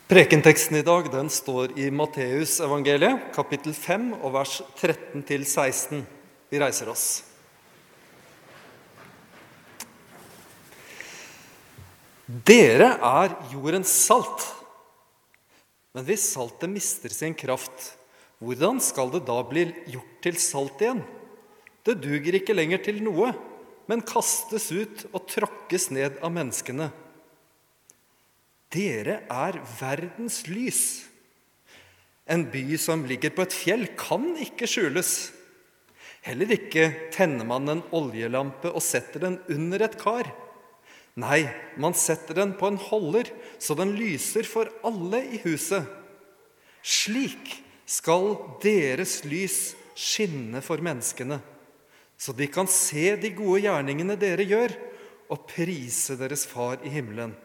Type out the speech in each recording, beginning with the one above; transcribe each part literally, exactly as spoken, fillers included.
Prekenteksten i dag, den står i Matteus evangeliet, kapittel fem, og vers tretten til seksten. Vi reiser oss. Dere er jordens salt, men hvis saltet mister sin kraft, hvordan skal det da bli gjort til salt igjen? Det duger ikke lenger til noe, men kastes ut og tråkkes ned av menneskene. Dere er verdens lys. En by som ligger på et fjell kan ikke skjules. Heller ikke tenner man en oljelampe og setter den under et kar. Nei, man setter den på en holder, så den lyser for alle i huset. Slik skal deres lys skinne for menneskene, så de kan se de gode gjerningene dere gjør, og prise deres far i himmelen.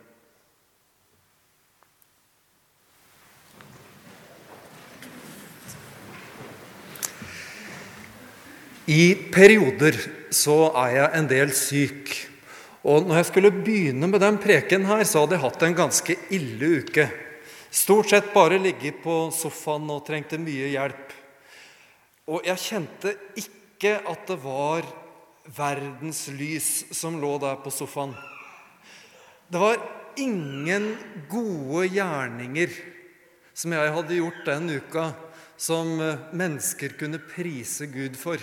I perioder så er jeg en del syk, og når jeg skulle begynne med den preken her, så hadde jeg hatt en ganske ille uke. Stort sett bare ligget på sofaen og trengte mye hjelp. Og jeg kjente ikke at det var verdens lys som lå der på sofaen. Det var ingen gode gjerninger som jeg hadde gjort den uka, som mennesker kunne prise Gud for.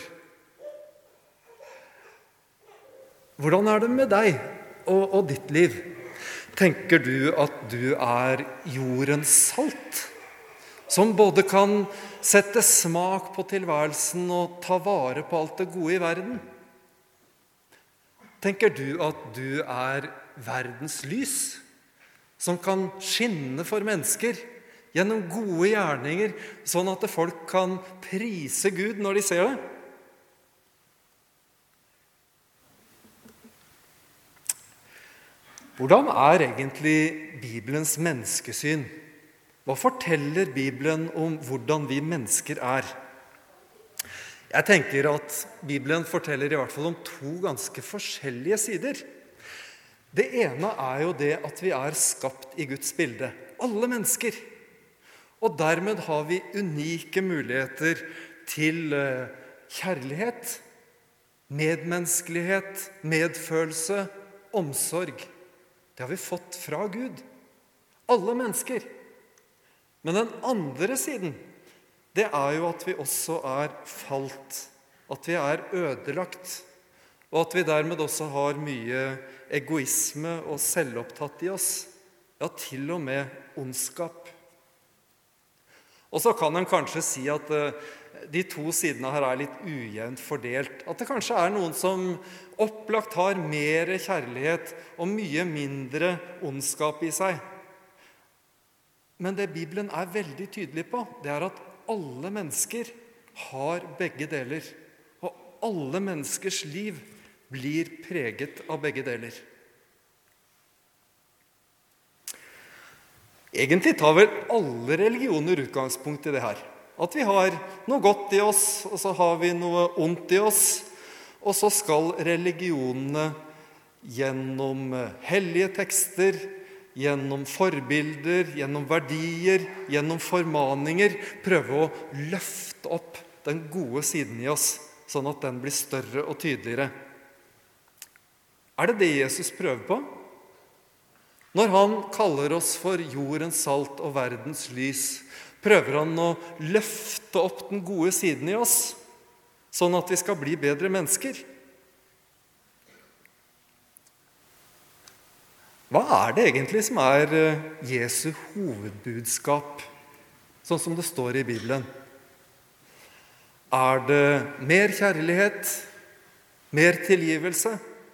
Hvordan er det med deg og, og ditt liv? Tenker du at du er jordens salt, som både kan sette smak på tilværelsen og ta vare på alt det gode i verden? Tenker du at du er verdens lys, som kan skinne for mennesker gjennom gode gjerninger, sånn at folk kan prise Gud når de ser det? Hvordan er egentlig Bibelens menneskesyn? Hva forteller Bibelen om hvordan vi mennesker er? Jeg tenker at Bibelen forteller i hvert fall om to ganske forskjellige sider. Det ene er jo det at vi er skapt i Guds bilde, alle mennesker. Og dermed har vi unike muligheter til kjærlighet, medmenneskelighet, medfølelse, omsorg. Det har vi fått fra Gud. Alle mennesker. Men den andre siden, det er jo at vi også er falt. At vi er ødelagt. Og at vi dermed også har mye egoisme og selvopptatt i oss. Ja, til og med ondskap. Og så kan en kanskje si at de to sidene her er litt ujevnt fordelt. At det kanskje er noen som opplagt har mer kjærlighet og mye mindre ondskap i seg. Men det Bibelen er veldig tydelig på, det er at alle mennesker har begge deler. Og alle menneskers liv blir preget av begge deler. Egentlig tar vel alle religioner utgangspunkt i det her. At vi har noe godt i oss, og så har vi noe ondt i oss. Og så skal religionene gjennom hellige tekster, gjennom forbilder, gjennom verdier, gjennom formaninger, prøve å løfte opp den gode siden i oss, sånn at den blir større og tydeligere. Er det det Jesus prøver på? Når han kaller oss for jordens salt og verdens lys, prøver han å løfte opp den gode siden i oss, sånn at vi skal bli bedre mennesker. Hva er det egentlig som er Jesu hovedbudskap, sånn som det står i Bibelen? Er det mer kjærlighet, mer tilgivelse?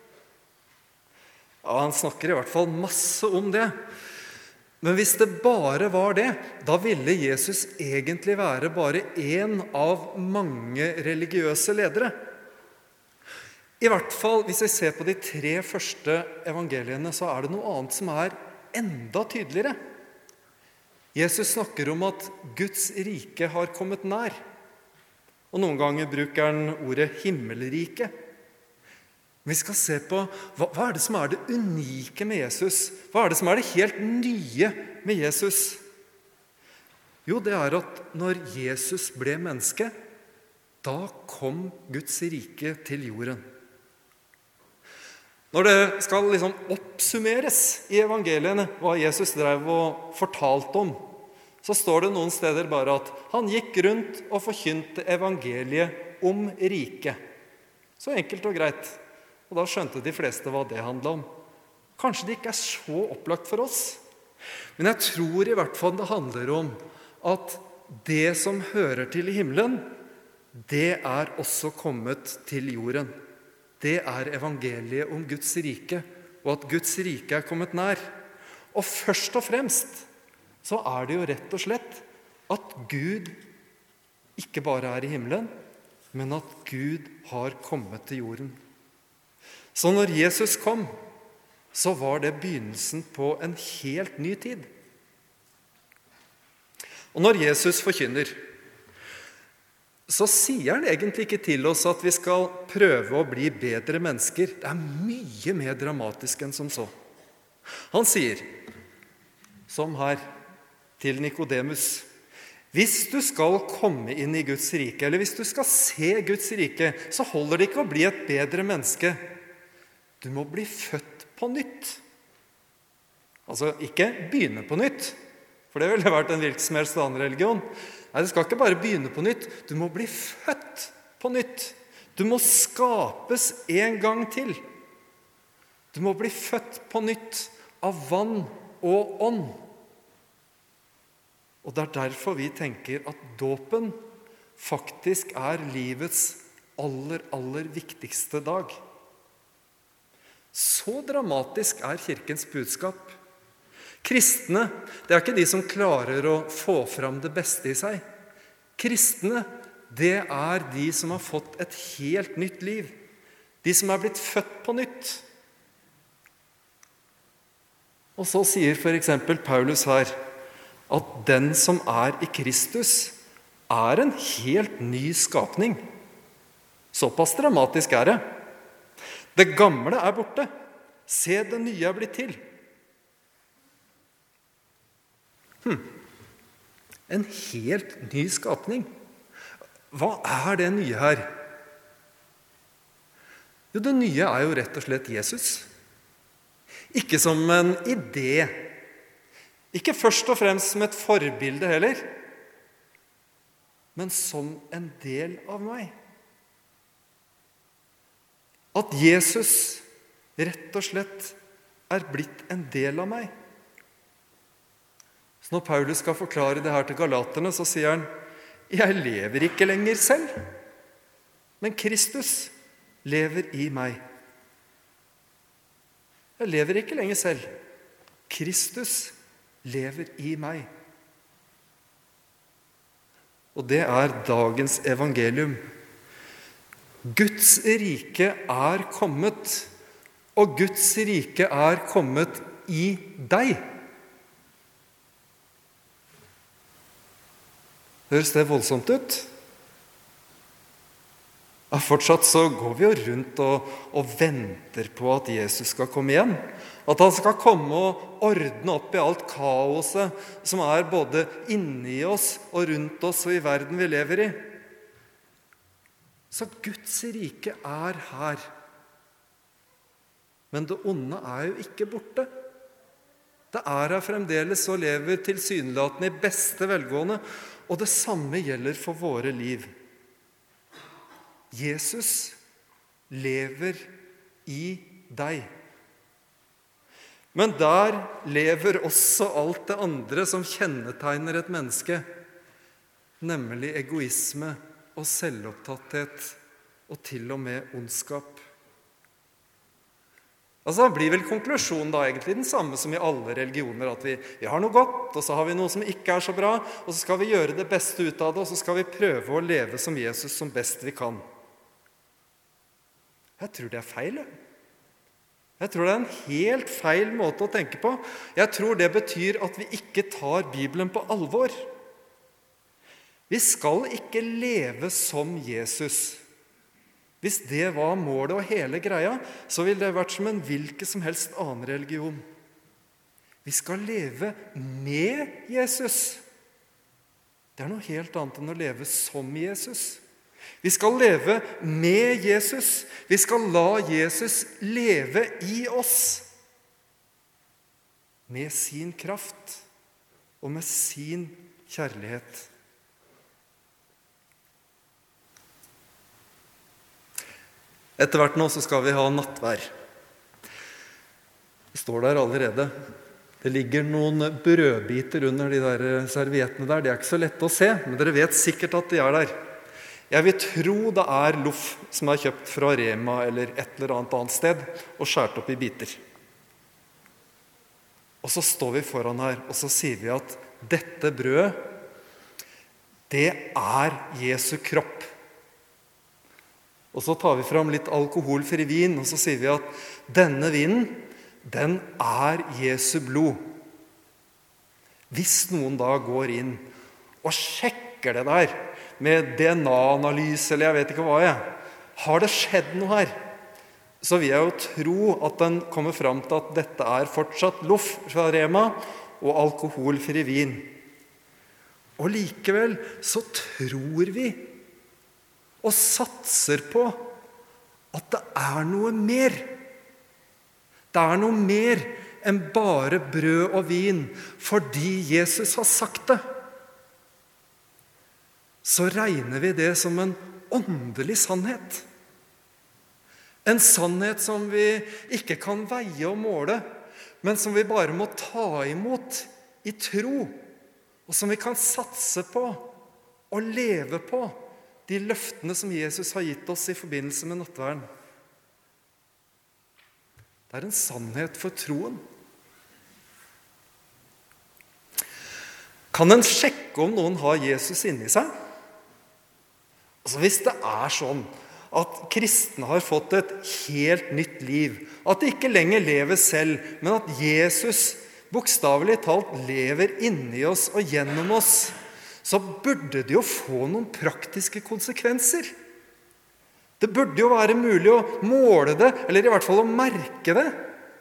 Ja, han snakker i hvert fall masse om det. Men hvis det bare var det, da ville Jesus egentlig være bare en av mange religiøse ledere. I hvert fall, hvis vi ser på de tre første evangeliene, så er det noe annet som er enda tydeligere. Jesus snakker om at Guds rike har kommet nær. Og noen ganger bruker han ordet himmelrike. Vi skal se på hva, hva er det som er det unike med Jesus? Hva er det som er det helt nye med Jesus? Jo, det er at når Jesus ble menneske, da kom Guds rike til jorden. Når det skal liksom oppsummeres i evangeliene hva Jesus drev og fortalte om, så står det noen steder bare at han gikk rundt og forkynte evangeliet om riket. Så enkelt og greit. Og da skjønte de fleste hva det handlet om. Kanskje det ikke er så opplagt for oss, men jeg tror i hvert fall det handler om at det som hører til i himmelen, det er også kommet til jorden. Det er evangeliet om Guds rike, og at Guds rike er kommet nær. Og først og fremst så er det jo rett og slett at Gud ikke bare er i himmelen, men at Gud har kommet til jorden. Så når Jesus kom, så var det begynnelsen på en helt ny tid. Og når Jesus forkynner, så sier han egentlig ikke til oss at vi skal prøve å bli bedre mennesker. Det er mye mer dramatisk enn som så. Han sier, som her, til Nikodemus, hvis du skal komme inn i Guds rike, eller hvis du skal se Guds rike, så holder det ikke å bli et bedre menneske. Du må bli født på nytt. Altså, ikke begynne på nytt, for det ville vært en hvilken som helst annen religion. Nei, du skal ikke bare begynne på nytt, du må bli født på nytt. Du må skapes en gang til. Du må bli født på nytt av vann og ånd. Og det er derfor vi tenker at dåpen faktisk er livets aller, aller viktigste dag. Så dramatisk er kirkens budskap. Kristne, det er ikke de som klarer å få fram det beste i seg. Kristne, det er de som har fått et helt nytt liv. De som er blitt født på nytt. Og så sier for eksempel Paulus her, at den som er i Kristus er en helt ny skapning. Såpass dramatisk er det. Det gamle er borte. Se, det nye er blitt til. Hm. En helt ny skapning. Hva er det nye her? Jo, det nye er jo rett og slett Jesus. Ikke som en idé. Ikke først og fremst som et forbilde heller, men som en del av meg. At Jesus rett og slett er blitt en del av meg. Så når Paulus skal forklare det her til galaterne, så sier han, jeg lever ikke lenger selv, men Kristus lever i meg. Jeg lever ikke lenger selv. Kristus lever i meg. Og det er dagens evangelium. Guds rike er kommet, og Guds rike er kommet i deg. Høres det voldsomt ut? Ja, fortsatt så går vi jo rundt og, og venter på at Jesus skal komme igjen. At han skal komme og ordne opp i alt kaoset som er både inni oss og rundt oss og i verden vi lever i. Så Guds rike er her. Men det onde er jo ikke borte. Det er her fremdeles og lever tilsynelatende i beste velgående, og det samme gjelder for våre liv. Jesus lever i deg. Men der lever også alt det andre som kjennetegner et menneske, nemlig egoisme og selvopptatthet og til og med ondskap. Altså, da blir vel konklusjonen da egentlig den samme som i alle religioner, at vi, vi har noe godt, og så har vi noe som ikke er så bra, og så skal vi gjøre det beste ut av det, og så skal vi prøve å leve som Jesus som best vi kan. Jeg tror det er feil. Jeg tror det er en helt feil måte å tenke på. Jeg tror det betyr at vi ikke tar Bibelen på alvor. Vi skal ikke leve som Jesus. Hvis det var målet og hele greia, så ville det vært som en hvilken som helst annen religion. Vi skal leve med Jesus. det er noe helt annet enn å leve som Jesus. Vi skal leve med Jesus. Vi skal la Jesus leve i oss. Med sin kraft og med sin kjærlighet. Etter hvert nå så skal vi ha nattvær. Det står der allerede. Det ligger noen brødbiter under de der serviettene der. Det er ikke så lett å se, men dere vet sikkert at de er der. Jeg vil tro det er loff som er kjøpt fra Rema eller et eller annet annet sted og skjært opp i biter. Og så står vi foran her, og så sier vi at dette brødet, det er Jesu kropp. Og så tar vi fram litt alkoholfri vin, og så sier vi at denne vinen, den er Jesu blod. Hvis noen da går inn og sjekker det der med D N A-analyse, eller jeg vet ikke hva jeg, har det skjedd noe her? Så vil jeg jo tro at den kommer fram til at dette er fortsatt loff fra Rema og alkoholfri vin. Og likevel så tror vi og satser på at det er noe mer. Det er noe mer enn bare brød og vin, fordi Jesus har sagt det. Så regner vi det som en åndelig sannhet. En sannhet som vi ikke kan veie og måle, men som vi bare må ta imot i tro, og som vi kan satse på og leve på de løftene som Jesus har gitt oss i forbindelse med nattverden. Det er en sannhet for troen. Kan en sjekke om noen har Jesus inni seg? Altså hvis det er sånn at kristne har fått et helt nytt liv, at de ikke lenger lever selv, men at Jesus bokstavelig talt lever inni oss og gjennom oss, så burde det jo få noen praktiske konsekvenser. Det burde jo være mulig å måle det, eller i hvert fall å merke det.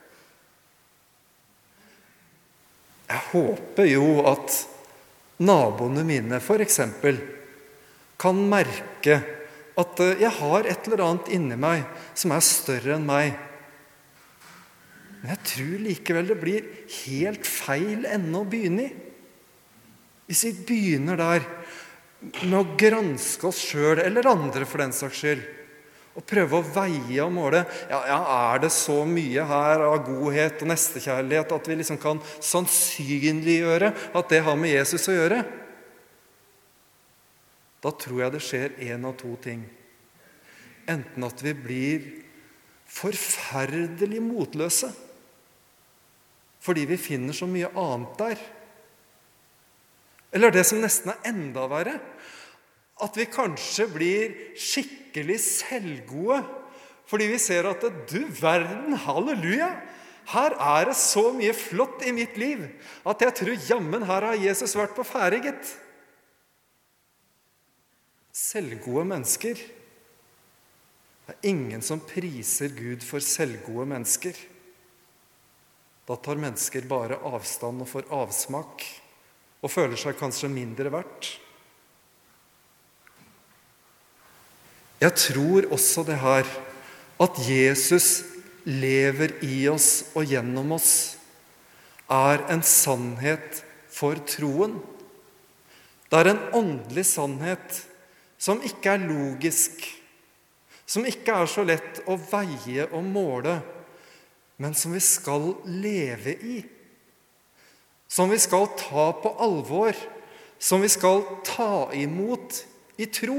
Jeg håper jo at naboene mine for eksempel kan merke at jeg har et eller annet inni meg som er større enn meg. Men jeg tror likevel det blir helt feil ende å begynne i. Hvis vi begynner der med å granske oss selv, eller andre for den saks skyld, og prøve å veie og måle, ja, ja, er det så mye her av godhet og nestekjærlighet at vi liksom kan sannsynliggjøre at det har med Jesus å gjøre? Da tror jeg det skjer en av to ting. Enten at vi blir forferdelig motløse, fordi vi finner så mye annet der. Eller det som nesten er enda verre, at vi kanskje blir skikkelig selvgode, fordi vi ser at du verden, halleluja, her er det så mye flott i mitt liv, at jeg tror jammen her har Jesus vært på ferde, gitt. Selvgode mennesker. Det er ingen som priser Gud for selvgode mennesker. Da tar mennesker bare avstand og får avsmak, og føler seg kanskje mindre verdt. Jeg tror også det her, at Jesus lever i oss og gjennom oss, er en sannhet for troen. Det er en åndelig sannhet som ikke er logisk, som ikke er så lett å veie og måle, men som vi skal leve i, som vi skal ta på alvor, som vi skal ta imot i tro.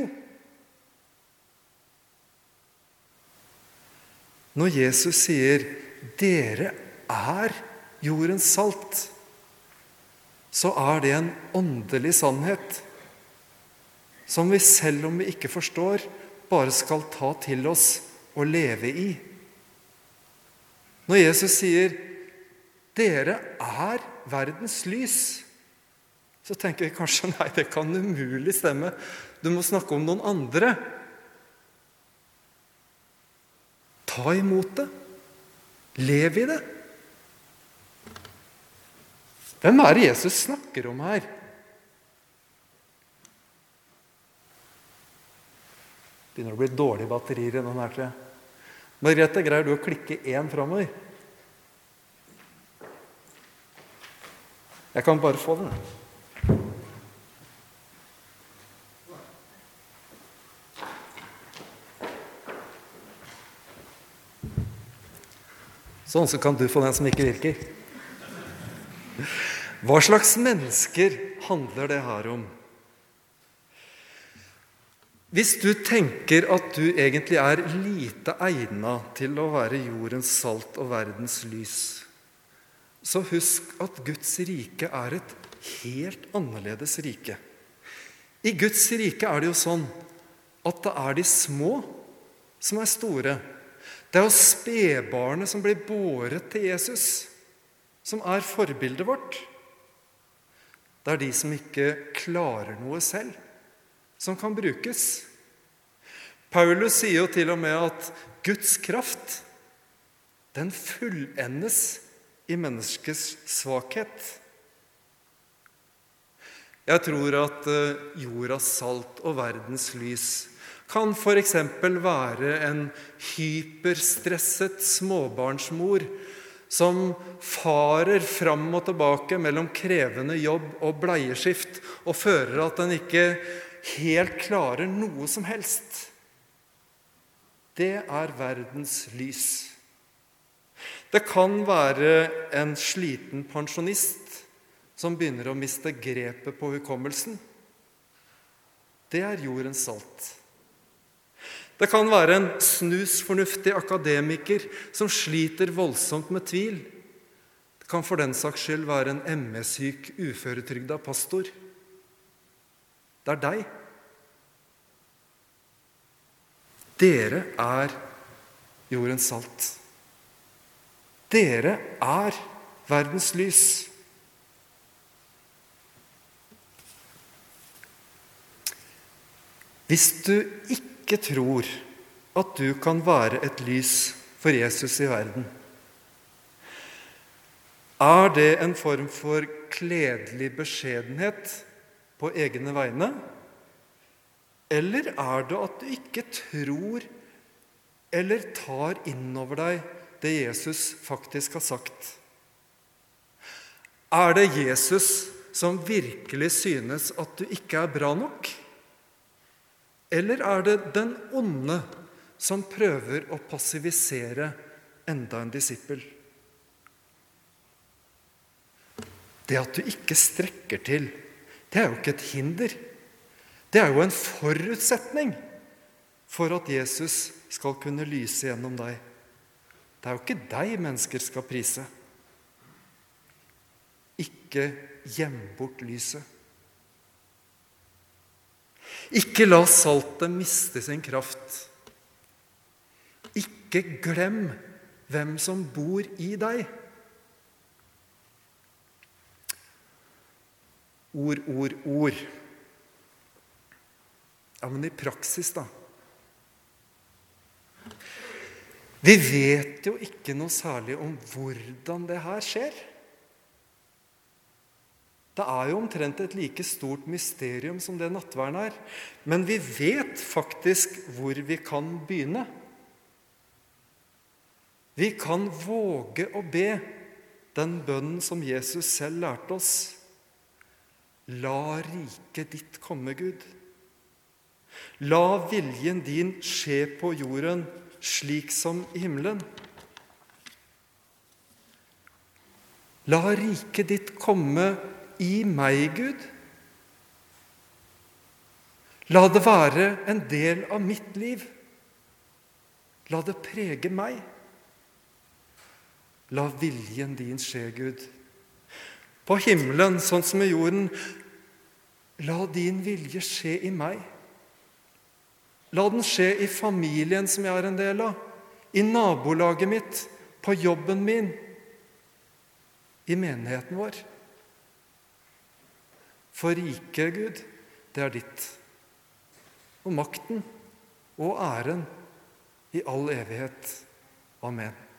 Når Jesus sier, dere er jordens salt, så er det en åndelig sannhet, som vi selv om vi ikke forstår, bare skal ta til oss og leve i. Når Jesus sier, dere er verdens lys, så tenker vi kanskje, nei, det kan umulig stemme. Du må snakke om noen andre. Ta imot det. Lev i det. Hvem er det Jesus snakker om her? Begynner å bli dårlige batterier i den her, tror jeg. Margrethe, greier du å klikke én fremover? Jeg kan bare få den. Sånn, så kan du få den som ikke virker. Hva slags mennesker handler det her om? Hvis du tenker at du egentlig er lite egnet til å være jordens salt og verdens lys, så husk at Guds rike er et helt annerledes rike. I Guds rike er det jo sånn at det er de små som er store. Det er jo spedbarnet som blir båret til Jesus, som er forbildet vårt. Det er de som ikke klarer noe selv, som kan brukes. Paulus sier jo til og med at Guds kraft, den fullendes i menneskets svakhet. Jeg tror at jordas salt og verdens lys kan for eksempel være en hyperstresset småbarnsmor som farer fram og tilbake mellom krevende jobb og bleieskift og føler at den ikke helt klarer noe som helst. Det er verdens lys. Det kan være en sliten pensjonist som begynner å miste grepet på hukommelsen. Det er jordens salt. Det kan være en snusfornuftig akademiker som sliter voldsomt med tvil. Det kan for den saks skyld være en M E-syk uføretrygda pastor. Det er deg. Dere er jordens salt. Dere er verdens lys. Hvis du ikke ikke tror at du kan være et lys for Jesus i verden, er det en form for kledelig beskjedenhet på egne vegne? Eller er det at du ikke tror eller tar inn over deg det Jesus faktisk har sagt? Er det Jesus som virkelig synes at du ikke er bra nok? Eller er det den onde som prøver å passivisere enda en disippel? Det at du ikke strekker til, det er jo ikke et hinder. Det er jo en forutsetning for at Jesus skal kunne lyse gjennom deg. Det er jo ikke deg mennesker skal prise. Ikke gjem bort lyset. Ikke la saltet miste sin kraft. Ikke glem hvem som bor i deg. Ord, ord, ord. Ja, men i praksis da. Vi vet jo ikke noe særlig om hvordan det her skjer. Det er jo omtrent et like stort mysterium som det nattverden er. Men vi vet faktisk hvor vi kan begynne. Vi kan våge å be den bønnen som Jesus selv lærte oss. La riket ditt komme, Gud. La viljen din skje på jorden slik som i himmelen. La riket ditt komme i meg, Gud. La det være en del av mitt liv. La det prege meg. La viljen din skje, Gud. På himmelen, sånn som i jorden, la din vilje skje i meg. La den skje i familien som jeg er en del av, i nabolaget mitt, på jobben min, i menigheten vår. For riket, Gud, det er ditt. Og makten og æren i all evighet. Amen.